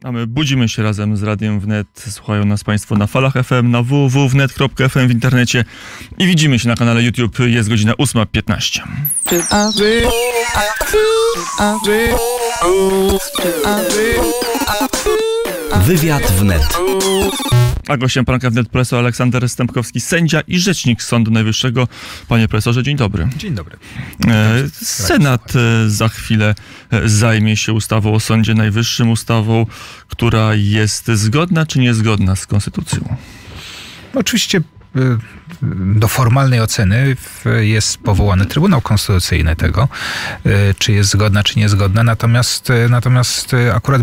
A my budzimy się razem z Radiem Wnet. Słuchają nas Państwo na falach FM, na www.wnet.fm w internecie i widzimy się na kanale YouTube. Jest godzina 8:15. Wywiad Wnet. A gościem poranka Wnet profesor Aleksander Stępkowski, sędzia i rzecznik Sądu Najwyższego. Panie profesorze, dzień dobry. Dzień dobry. Senat za chwilę zajmie się ustawą o Sądzie Najwyższym, ustawą, która jest zgodna czy niezgodna z konstytucją? Oczywiście do formalnej oceny jest powołany Trybunał Konstytucyjny tego, czy jest zgodna, czy niezgodna. Natomiast akurat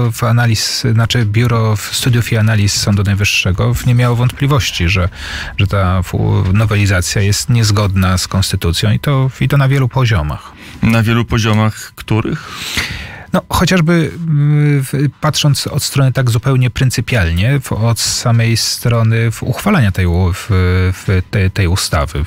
Biuro Studiów i Analiz Sądu Najwyższego nie miało wątpliwości, że ta nowelizacja jest niezgodna z konstytucją i to na wielu poziomach. Na wielu poziomach których? No, chociażby patrząc od strony tak zupełnie pryncypialnie, od samej strony uchwalania tej ustawy.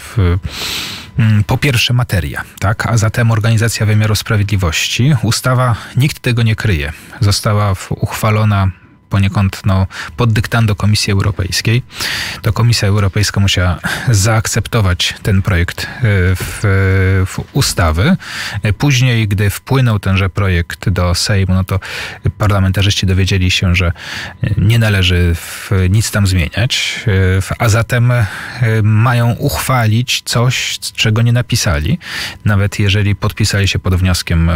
Po pierwsze materia, tak? A zatem organizacja wymiaru sprawiedliwości. Ustawa, nikt tego nie kryje, została uchwalona poniekąd pod dyktando Komisji Europejskiej. To Komisja Europejska musiała zaakceptować ten projekt w ustawy. Później, gdy wpłynął tenże projekt do Sejmu, to parlamentarzyści dowiedzieli się, że nie należy nic tam zmieniać, a zatem mają uchwalić coś, czego nie napisali. Nawet jeżeli podpisali się pod wnioskiem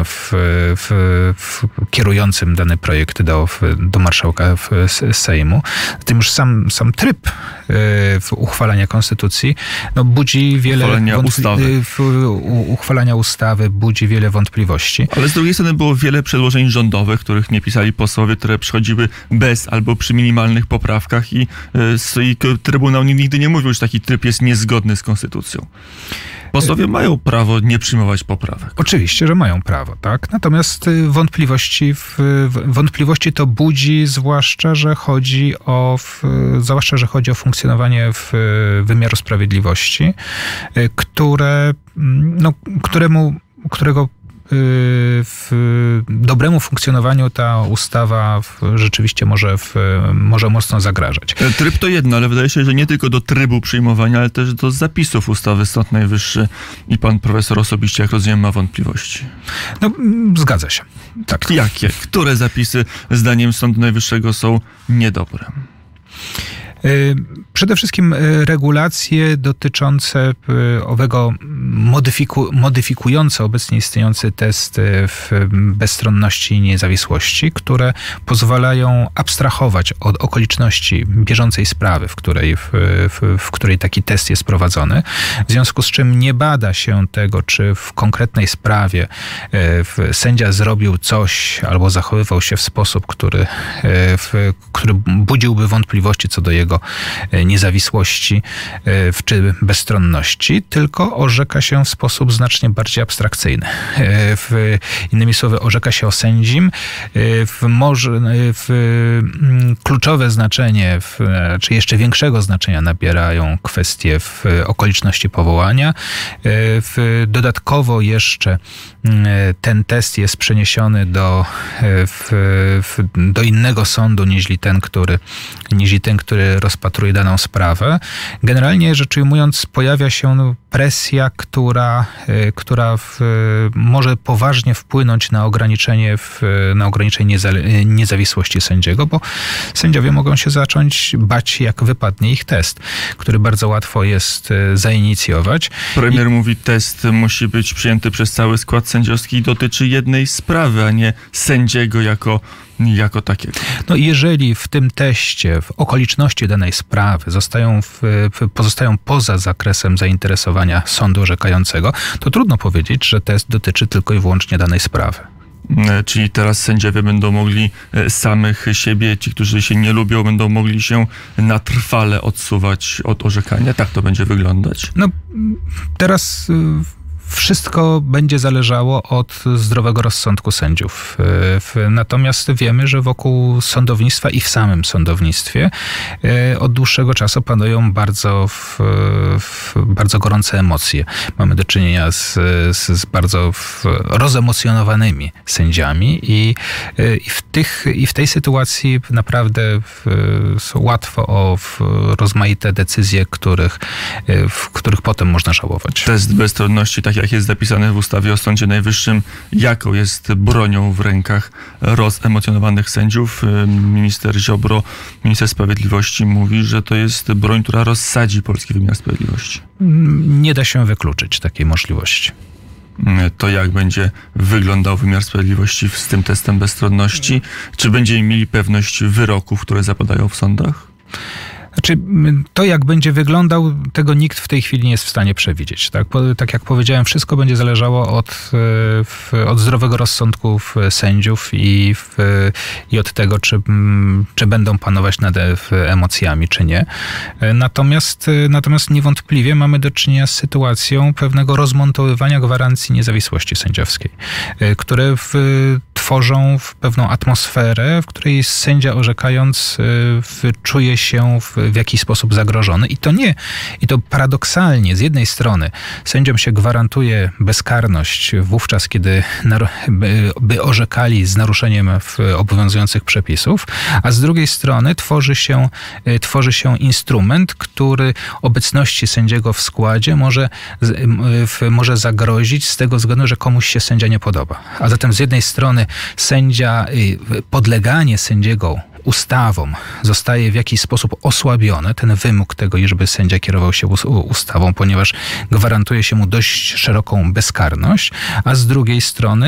kierującym dany projekt do marszałka Sejmu. Zatem już sam tryb uchwalania konstytucji budzi wiele uchwalania ustawy budzi wiele wątpliwości. Ale z drugiej strony było wiele przedłożeń rządowych, których nie pisali posłowie, które przychodziły bez albo przy minimalnych poprawkach i Trybunał nigdy nie mówił, że taki tryb jest niezgodny z konstytucją. Posłowie mają prawo nie przyjmować poprawek. Oczywiście, że mają prawo, tak? Natomiast wątpliwości to budzi, zwłaszcza, że chodzi o funkcjonowanie wymiaru sprawiedliwości, którego dobremu funkcjonowaniu ta ustawa rzeczywiście może mocno zagrażać. Tryb to jedno, ale wydaje się, że nie tylko do trybu przyjmowania, ale też do zapisów ustawy Sąd Najwyższy i pan profesor osobiście, jak rozumiem, ma wątpliwości. Zgadza się. Tak. Jakie? Które zapisy zdaniem Sądu Najwyższego są niedobre? Przede wszystkim regulacje dotyczące owego modyfikujące obecnie istniejący test bezstronności i niezawisłości, które pozwalają abstrahować od okoliczności bieżącej sprawy, w której taki test jest prowadzony. W związku z czym nie bada się tego, czy w konkretnej sprawie sędzia zrobił coś albo zachowywał się w sposób, który budziłby wątpliwości co do jego niezawisłości czy bezstronności, tylko orzeka się w sposób znacznie bardziej abstrakcyjny. Innymi słowy, orzeka się o sędzim. Kluczowe znaczenie, czy jeszcze większego znaczenia nabierają kwestie okoliczności powołania. Dodatkowo jeszcze ten test jest przeniesiony do innego sądu niż ten, który rozpatruje daną sprawę. Generalnie rzecz ujmując, pojawia się presja, która może poważnie wpłynąć na ograniczenie niezawisłości sędziego, bo sędziowie mogą się zacząć bać, jak wypadnie ich test, który bardzo łatwo jest zainicjować. Premier mówi, test musi być przyjęty przez cały skład sędziowski i dotyczy jednej sprawy, a nie sędziego jako takiego. Jeżeli w tym teście w okoliczności danej sprawy pozostają poza zakresem zainteresowania sądu orzekającego, to trudno powiedzieć, że test dotyczy tylko i wyłącznie danej sprawy. Czyli teraz sędziowie będą mogli samych siebie, ci, którzy się nie lubią, będą mogli się na trwale odsuwać od orzekania? Tak to będzie wyglądać? Teraz Wszystko będzie zależało od zdrowego rozsądku sędziów. Natomiast wiemy, że wokół sądownictwa i w samym sądownictwie od dłuższego czasu panują bardzo gorące emocje. Mamy do czynienia z bardzo rozemocjonowanymi sędziami i w tej sytuacji naprawdę łatwo o rozmaite decyzje, których potem można żałować. Test bezstronności, tak jak jest zapisane w ustawie o Sądzie Najwyższym, jaką jest bronią w rękach rozemocjonowanych sędziów? Minister Ziobro, minister sprawiedliwości mówi, że to jest broń, która rozsadzi polski wymiar sprawiedliwości. Nie da się wykluczyć takiej możliwości. To jak będzie wyglądał wymiar sprawiedliwości z tym testem bezstronności? Czy będziemy mieli pewność wyroków, które zapadają w sądach? Znaczy, to jak będzie wyglądał, tego nikt w tej chwili nie jest w stanie przewidzieć. Tak jak powiedziałem, wszystko będzie zależało od zdrowego rozsądku sędziów i od tego, czy będą panować nad emocjami, czy nie. Natomiast niewątpliwie mamy do czynienia z sytuacją pewnego rozmontowywania gwarancji niezawisłości sędziowskiej, które tworzą pewną atmosferę, w której sędzia orzekając czuje się w jakiś sposób zagrożony. I to paradoksalnie, z jednej strony sędziom się gwarantuje bezkarność wówczas, kiedy by orzekali z naruszeniem obowiązujących przepisów, a z drugiej strony tworzy się instrument, który obecności sędziego w składzie może zagrozić z tego względu, że komuś się sędzia nie podoba. A zatem z jednej strony podleganie sędziego ustawom zostaje w jakiś sposób osłabione, ten wymóg tego, iżby sędzia kierował się ustawą, ponieważ gwarantuje się mu dość szeroką bezkarność, a z drugiej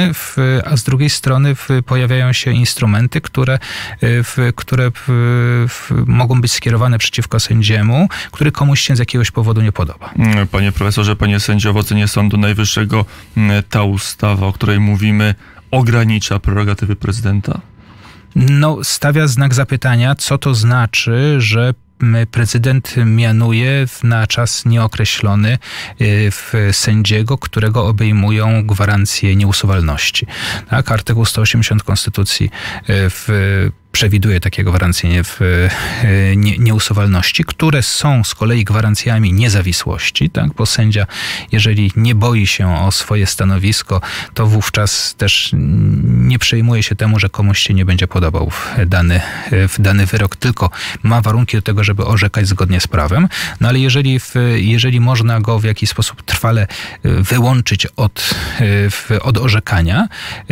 strony pojawiają się instrumenty, które mogą być skierowane przeciwko sędziemu, który komuś się z jakiegoś powodu nie podoba. Panie profesorze, panie sędzio, w ocenie Sądu Najwyższego ta ustawa, o której mówimy, ogranicza prerogatywy prezydenta? Stawia znak zapytania, co to znaczy, że prezydent mianuje na czas nieokreślony sędziego, którego obejmują gwarancje nieusuwalności. Tak? Artykuł 180 Konstytucji przewiduje takie gwarancje nieusuwalności, które są z kolei gwarancjami niezawisłości, tak? Bo sędzia, jeżeli nie boi się o swoje stanowisko, to wówczas też nie przejmuje się temu, że komuś się nie będzie podobał dany wyrok, tylko ma warunki do tego, żeby orzekać zgodnie z prawem. No ale jeżeli można go w jakiś sposób trwale wyłączyć od orzekania,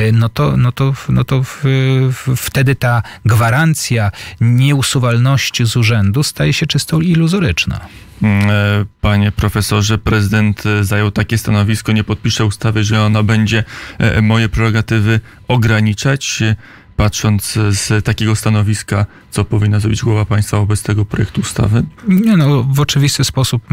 no to wtedy ta gwarancja nieusuwalności z urzędu staje się czysto iluzoryczna. Panie profesorze, prezydent zajął takie stanowisko, nie podpisze ustawy, że ona będzie moje prerogatywy ograniczać. Patrząc z takiego stanowiska, co powinna zrobić głowa państwa wobec tego projektu ustawy? W oczywisty sposób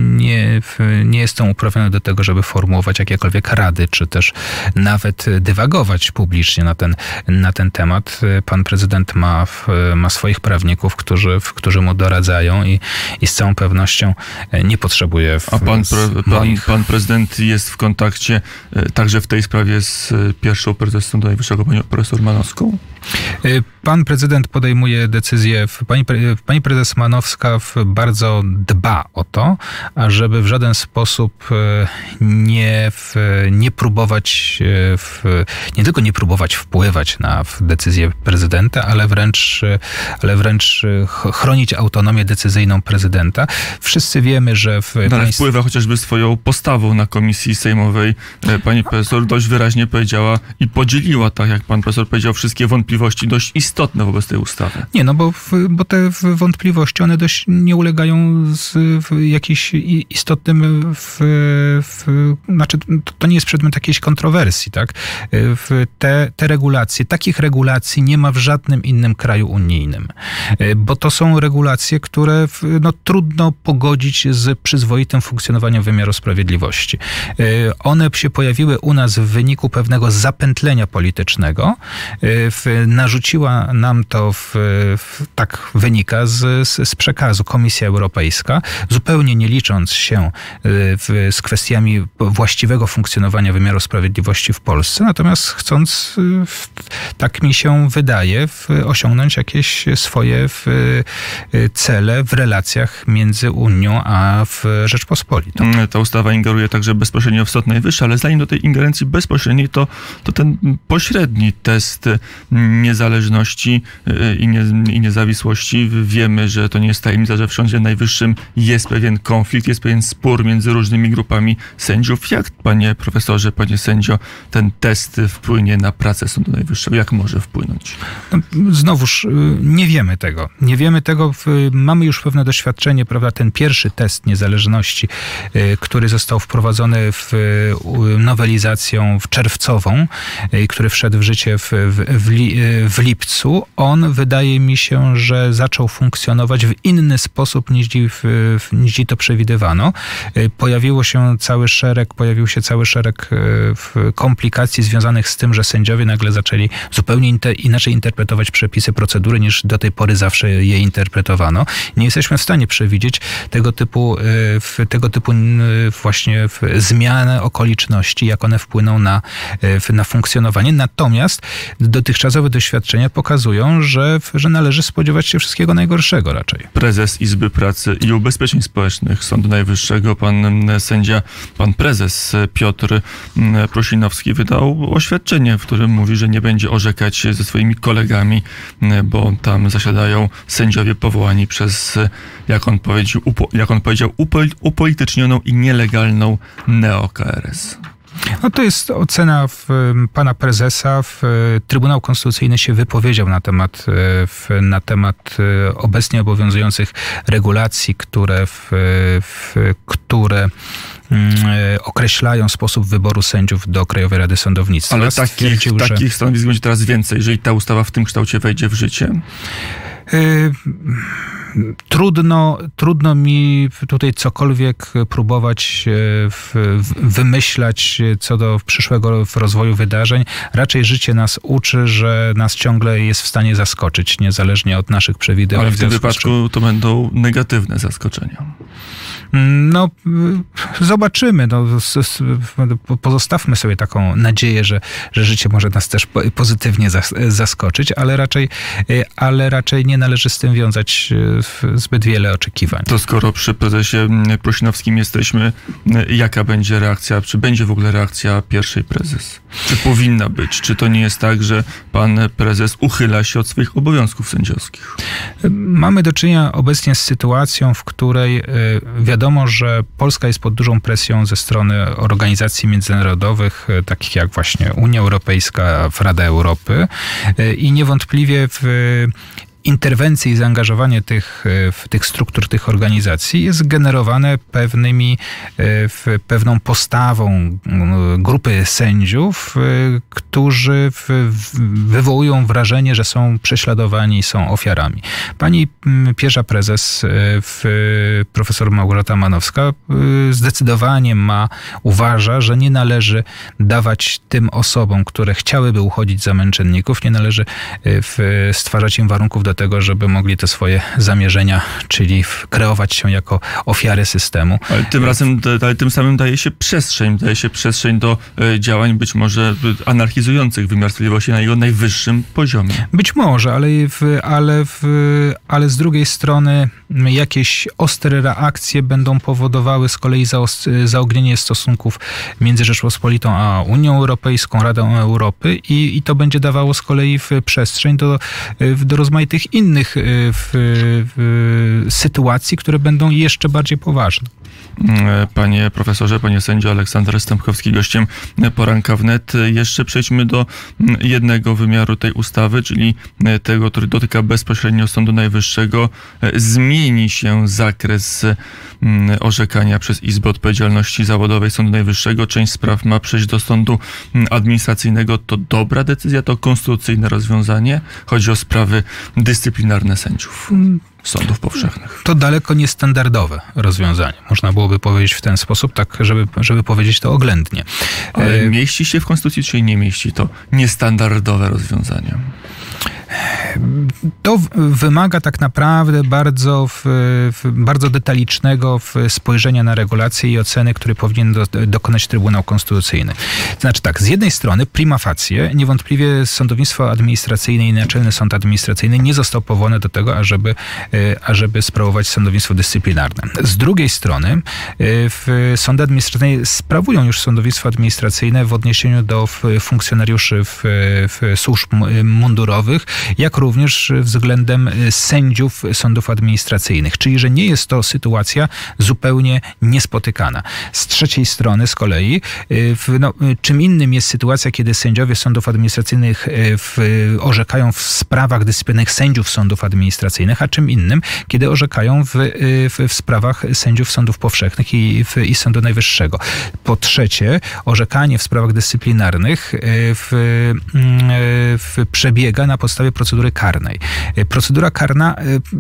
nie jestem uprawniony do tego, żeby formułować jakiekolwiek rady, czy też nawet dywagować publicznie na ten temat. Pan prezydent ma swoich prawników, którzy mu doradzają i z całą pewnością nie potrzebuje pan prezydent jest w kontakcie także w tej sprawie z pierwszą prezes Sądu Najwyższego, panią profesor Manowską? Pan prezydent podejmuje decyzję, pani prezes Manowska bardzo dba o to, ażeby w żaden sposób nie próbować, nie tylko nie próbować wpływać na decyzję prezydenta, ale wręcz chronić autonomię decyzyjną prezydenta. Wszyscy wiemy, że ale wpływa chociażby swoją postawą na komisji sejmowej. Pani profesor dość wyraźnie powiedziała i podzieliła, tak jak pan profesor powiedział, wszystkie wątpliwości dość istotne wobec tej ustawy. Nie, bo te wątpliwości, one dość nie ulegają jakiś istotnym, znaczy to nie jest przedmiot jakiejś kontrowersji, tak? Te regulacje, takich regulacji nie ma w żadnym innym kraju unijnym, bo to są regulacje, które trudno pogodzić z przyzwoitym funkcjonowaniem wymiaru sprawiedliwości. One się pojawiły u nas w wyniku pewnego zapętlenia politycznego, narzuciła nam to, tak wynika z przekazu, Komisja Europejska, zupełnie nie licząc się z kwestiami właściwego funkcjonowania wymiaru sprawiedliwości w Polsce, natomiast chcąc, tak mi się wydaje, osiągnąć jakieś swoje cele w relacjach między Unią a Rzeczpospolitą. Ta ustawa ingeruje także bezpośrednio w Sąd Najwyższy, ale zanim do tej ingerencji bezpośredniej, to ten pośredni test niezależności i niezawisłości. Wiemy, że to nie jest tajemnica, że w Sądzie Najwyższym jest pewien konflikt, jest pewien spór między różnymi grupami sędziów. Jak, panie profesorze, panie sędzio, ten test wpłynie na pracę Sądu Najwyższego? Jak może wpłynąć? Znowuż nie wiemy tego. Nie wiemy tego. Mamy już pewne doświadczenie, prawda? Ten pierwszy test niezależności, który został wprowadzony nowelizacją czerwcową, który wszedł w życie w lipcu, on wydaje mi się, że zaczął funkcjonować w inny sposób niż to przewidywano. Pojawił się cały szereg komplikacji związanych z tym, że sędziowie nagle zaczęli zupełnie inaczej interpretować przepisy procedury, niż do tej pory zawsze je interpretowano. Nie jesteśmy w stanie przewidzieć tego typu właśnie zmiany okoliczności, jak one wpłyną na funkcjonowanie. Natomiast dotychczasowe doświadczenia pokazują, że należy spodziewać się wszystkiego najgorszego raczej. Prezes Izby Pracy i Ubezpieczeń Społecznych Sądu Najwyższego, pan prezes Piotr Prusinowski wydał oświadczenie, w którym mówi, że nie będzie orzekać ze swoimi kolegami, bo tam zasiadają sędziowie powołani przez, jak on powiedział, upolitycznioną i nielegalną neo-KRS. No to jest ocena pana prezesa. Trybunał Konstytucyjny się wypowiedział na temat obecnie obowiązujących regulacji, które określają sposób wyboru sędziów do Krajowej Rady Sądownictwa. Ale takich stanowisk będzie teraz więcej, jeżeli ta ustawa w tym kształcie wejdzie w życie? Trudno mi tutaj cokolwiek próbować wymyślać co do przyszłego rozwoju wydarzeń. Raczej życie nas uczy, że nas ciągle jest w stanie zaskoczyć, niezależnie od naszych przewidywań. Ale w tym wypadku to będą negatywne zaskoczenia. No, zobaczymy. Pozostawmy sobie taką nadzieję, że życie może nas też pozytywnie zaskoczyć, ale raczej nie należy z tym wiązać zbyt wiele oczekiwań. To skoro przy prezesie Prusinowskim jesteśmy, jaka będzie reakcja, czy będzie w ogóle reakcja pierwszej prezes? Czy powinna być? Czy to nie jest tak, że pan prezes uchyla się od swoich obowiązków sędziowskich? Mamy do czynienia obecnie z sytuacją, w której wiadomo, że Polska jest pod dużą presją ze strony organizacji międzynarodowych, takich jak właśnie Unia Europejska, Rada Europy, i niewątpliwie interwencje i zaangażowanie tych struktur, tych organizacji jest generowane pewną postawą grupy sędziów, którzy wywołują wrażenie, że są prześladowani, są ofiarami. Pani pierwsza prezes, profesor Małgorzata Manowska, zdecydowanie uważa, że nie należy dawać tym osobom, które chciałyby uchodzić za męczenników, nie należy stwarzać im warunków do tego, żeby mogli te swoje zamierzenia, czyli kreować się jako ofiary systemu. Ale tym samym daje się przestrzeń do działań być może anarchizujących wymiar sprawiedliwości na jego najwyższym poziomie. Być może, ale z drugiej strony jakieś ostre reakcje będą powodowały z kolei zaognienie stosunków między Rzeczpospolitą a Unią Europejską, Radą Europy i to będzie dawało z kolei przestrzeń do rozmaitych innych sytuacji, które będą jeszcze bardziej poważne. Panie profesorze, panie sędzio, Aleksander Stępkowski, gościem Poranka Wnet. Jeszcze przejdźmy do jednego wymiaru tej ustawy, czyli tego, który dotyka bezpośrednio Sądu Najwyższego. Zmieni się zakres orzekania przez Izbę Odpowiedzialności Zawodowej Sądu Najwyższego. Część spraw ma przejść do sądu administracyjnego. To dobra decyzja, to konstytucyjne rozwiązanie. Chodzi o sprawy dyscyplinarne sędziów sądów powszechnych. To daleko niestandardowe rozwiązanie. Można byłoby powiedzieć w ten sposób, tak, żeby powiedzieć to oględnie. Ale mieści się w Konstytucji, czy nie mieści to niestandardowe rozwiązanie? To wymaga tak naprawdę bardzo detalicznego spojrzenia na regulacje i oceny, które powinien dokonać Trybunał Konstytucyjny. Znaczy tak, z jednej strony prima facie niewątpliwie sądownictwo administracyjne i Naczelny Sąd Administracyjny nie został powołany do tego, ażeby sprawować sądownictwo dyscyplinarne. Z drugiej strony sądy administracyjne sprawują już sądownictwo administracyjne w odniesieniu do funkcjonariuszy służb mundurowych, jak również względem sędziów sądów administracyjnych. Czyli, że nie jest to sytuacja zupełnie niespotykana. Z trzeciej strony z kolei, czym innym jest sytuacja, kiedy sędziowie sądów administracyjnych orzekają w sprawach dyscyplinarnych sędziów sądów administracyjnych, a czym innym, kiedy orzekają w sprawach sędziów sądów powszechnych i Sądu Najwyższego. Po trzecie, orzekanie w sprawach dyscyplinarnych przebiega na podstawie procedury karnej. Procedura karna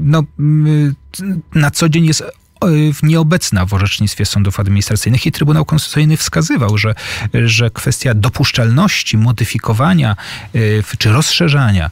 na co dzień jest nieobecna w orzecznictwie sądów administracyjnych i Trybunał Konstytucyjny wskazywał, że kwestia dopuszczalności modyfikowania czy rozszerzania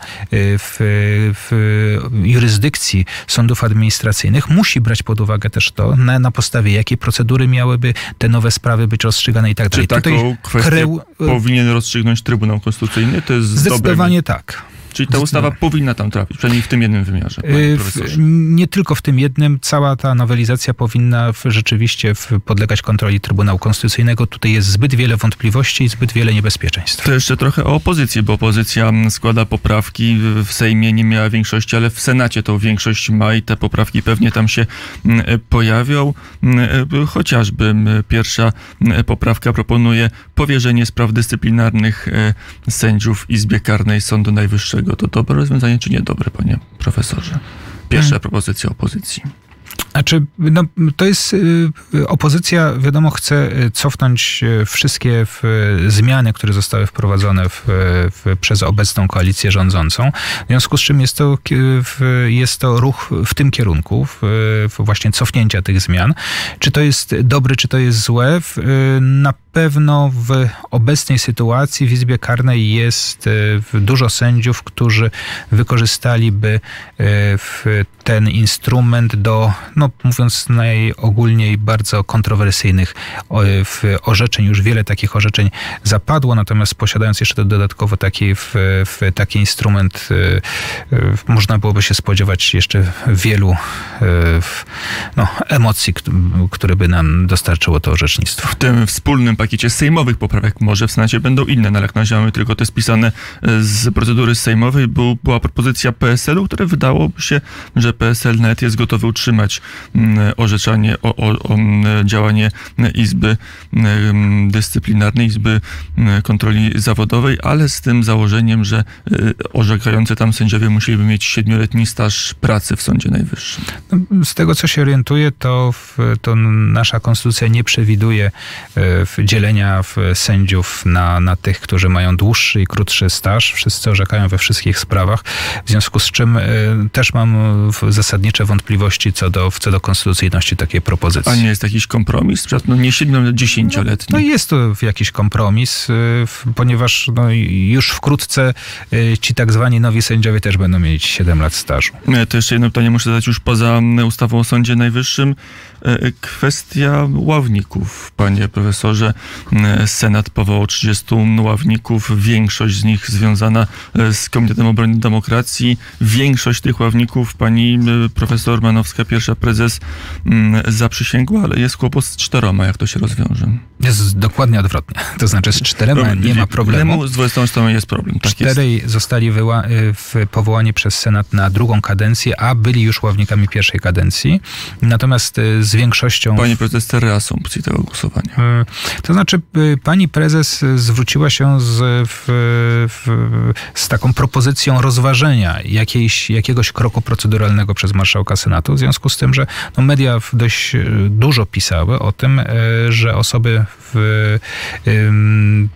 w jurysdykcji sądów administracyjnych musi brać pod uwagę też to, na podstawie jakiej procedury miałyby te nowe sprawy być rozstrzygane i tak dalej. Czy taką kwestię powinien rozstrzygnąć Trybunał Konstytucyjny? To jest zdecydowanie tak. Czyli ta ustawa powinna tam trafić, przynajmniej w tym jednym wymiarze. Nie tylko w tym jednym. Cała ta nowelizacja powinna rzeczywiście podlegać kontroli Trybunału Konstytucyjnego. Tutaj jest zbyt wiele wątpliwości i zbyt wiele niebezpieczeństw. To jeszcze trochę o opozycji, bo opozycja składa poprawki. W Sejmie nie miała większości, ale w Senacie tą większość ma i te poprawki pewnie tam się pojawią. Chociażby pierwsza poprawka proponuje powierzenie spraw dyscyplinarnych sędziów Izbie Karnej Sądu Najwyższego. To dobre rozwiązanie, czy niedobre, panie profesorze? Pierwsza propozycja opozycji. Znaczy, to jest opozycja, wiadomo, chce cofnąć wszystkie zmiany, które zostały wprowadzone przez obecną koalicję rządzącą. W związku z czym jest to ruch w tym kierunku, właśnie cofnięcia tych zmian. Czy to jest dobre, czy to jest złe? Na pewno w obecnej sytuacji w Izbie Karnej jest dużo sędziów, którzy wykorzystaliby ten instrument do, mówiąc najogólniej, bardzo kontrowersyjnych orzeczeń. Już wiele takich orzeczeń zapadło, natomiast posiadając jeszcze dodatkowo taki instrument, można byłoby się spodziewać jeszcze wielu emocji, które by nam dostarczyło to orzecznictwo. W tym wspólnym pakiecie sejmowych poprawek może w Senacie będą inne. Na razie mamy tylko te spisane z procedury sejmowej. Była propozycja PSL-u, które wydałoby się, że PSL nawet jest gotowy utrzymać orzeczanie o działanie Izby Dyscyplinarnej, Izby Kontroli Zawodowej, ale z tym założeniem, że orzekający tam sędziowie musieliby mieć 7-letni staż pracy w Sądzie Najwyższym. Z tego, co się orientuję, to nasza konstytucja nie przewiduje dzielenia sędziów na tych, którzy mają dłuższy i krótszy staż. Wszyscy orzekają we wszystkich sprawach, w związku z czym też mam zasadnicze wątpliwości co do konstytucyjności takiej propozycji. A nie jest jakiś kompromis? Nie 7, ale 10-letni. Jest to jakiś kompromis, ponieważ już wkrótce ci tak zwani nowi sędziowie też będą mieć 7 lat stażu. To jeszcze jedno pytanie muszę zadać już poza ustawą o Sądzie Najwyższym. Kwestia ławników. Panie profesorze, Senat powołał 30 ławników, większość z nich związana z Komitetem Obrony Demokracji. Większość tych ławników pani profesor Manowska, pierwsza prezes, zaprzysięgła, ale jest kłopot z 4. Jak to się rozwiąże? Jest dokładnie odwrotnie. To znaczy z 4 nie ma problemu. Z 20 jest problem. Tak 4 jest. zostali powołani przez Senat na 2. kadencję, a byli już ławnikami 1. kadencji. Natomiast z większością... Pani prezes chce reasumpcji tego głosowania. To znaczy pani prezes zwróciła się z taką propozycją rozważenia jakiegoś kroku proceduralnego przez marszałka Senatu, w związku z tym, że media dość dużo pisały o tym, że osoby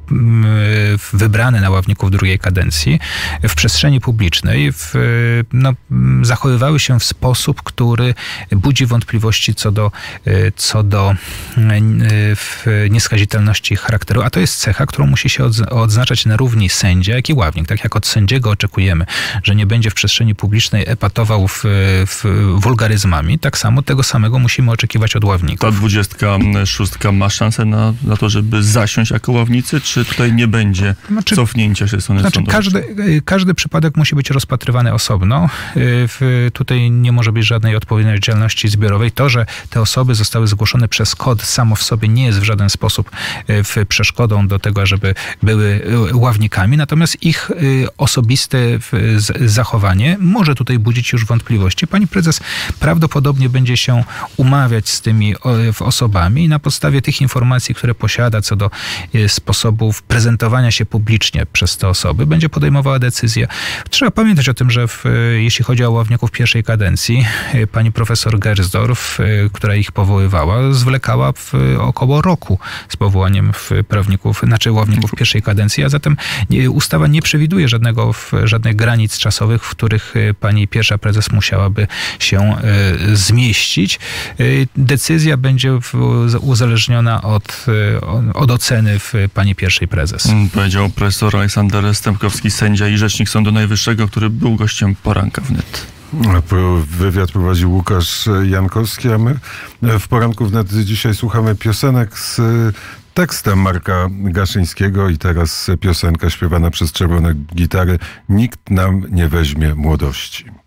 wybrany na ławników drugiej kadencji w przestrzeni publicznej zachowywały się w sposób, który budzi wątpliwości co do nieskazitelności charakteru, a to jest cecha, którą musi się odznaczać na równi sędzia, jak i ławnik. Tak jak od sędziego oczekujemy, że nie będzie w przestrzeni publicznej epatował wulgaryzmami, tak samo tego samego musimy oczekiwać od ławników. Ta 26 ma szansę na to, żeby zasiąść jako ławnicy, czy tutaj nie będzie cofnięcia się strony sądowniczej? Każdy przypadek musi być rozpatrywany osobno. Tutaj nie może być żadnej odpowiedzialności zbiorowej. To, że te osoby zostały zgłoszone przez KOD, samo w sobie nie jest w żaden sposób przeszkodą do tego, żeby były ławnikami, natomiast ich osobiste zachowanie może tutaj budzić już wątpliwości. Pani prezes prawdopodobnie będzie się umawiać z tymi osobami i na podstawie tych informacji, które posiada co do sposobów prezentowania się publicznie przez te osoby, będzie podejmowała decyzję. Trzeba pamiętać o tym, że jeśli chodzi o ławników pierwszej kadencji, pani profesor Gersdorf, która ich powoływała, zwlekała około roku z powołaniem ławników pierwszej kadencji, a zatem ustawa nie przewiduje żadnych granic czasowych, w których pani pierwsza prezes musiałaby się zmieścić. Decyzja będzie uzależniona od oceny pani pierwszej prezes. Powiedział profesor Aleksander Stępkowski, sędzia i rzecznik Sądu Najwyższego, który był gościem Poranka Wnet. Wywiad prowadził Łukasz Jankowski, a my w Poranku Wnet dzisiaj słuchamy piosenek z tekstem Marka Gaszyńskiego i teraz piosenka śpiewana przez Czerwone Gitary. Nikt nam nie weźmie młodości.